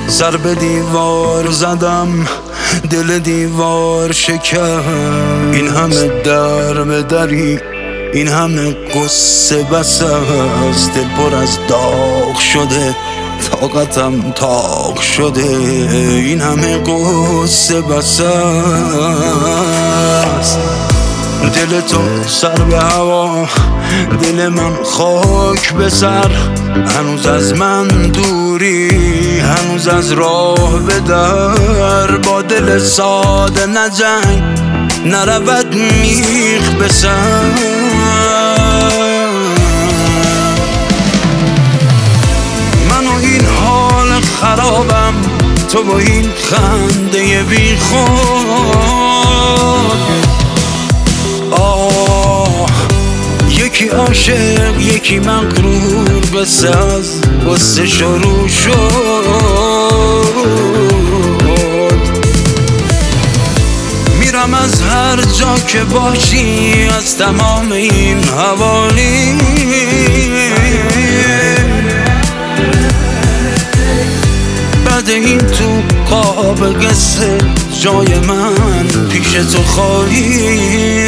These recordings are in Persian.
سر به دیوار زدم، دل دیوار شکن. این همه در به دری، این همه قصه بس است. دل پر از داغ شده، طاقتم تاق شده. این همه قصه بس است. دل تو سر به هوا، دل من خاک به سر. هنوز از من دوری، هنوز از راه به در. با دل ساده نجنگ، نرود میخ به سر. من و این حال خرابم، تو با این خنده بی خود. یکی عاشق یکی مغرور، قصه از قصه شروع شد. میرم از هر جا که باشی، از تمام این حوالی. بعد این تو قاب قصه، جای من پیش تو خالی.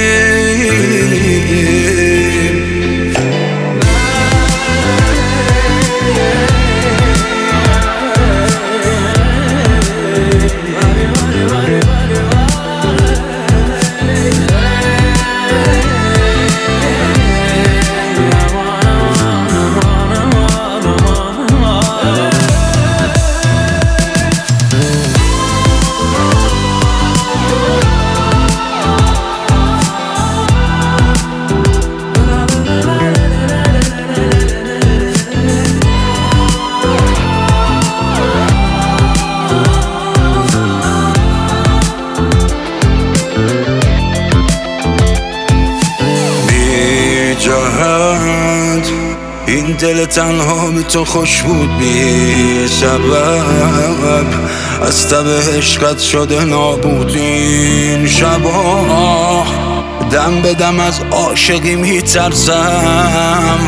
این دل تنها به تو خوش بود بی سبب. از تب عشقت شده نابود این شبا. دم به دم از عاشقی میترسم.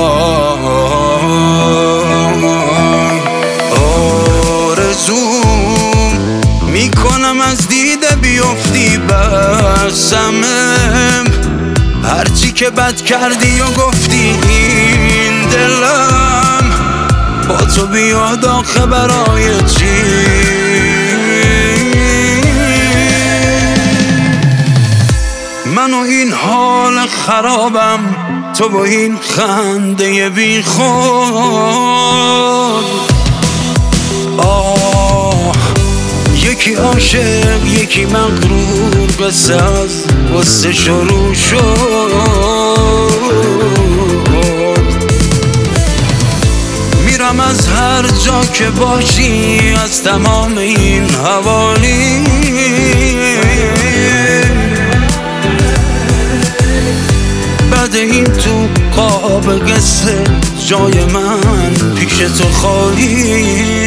آرزوم میکنم از دیده بیفتی بسمم. هرچی که بد کردی و گفتی، این دلم با تو بیاد آخه برای چی؟ من و این حال خرابم، تو با این خنده بی خود. یکی عاشق یکی مغرور، قصه از قصه شروع شد. میرم از هر جا که باشی، از تمام این حوالی. بعد این تو قاب قصه، جای من پیش تو خالی.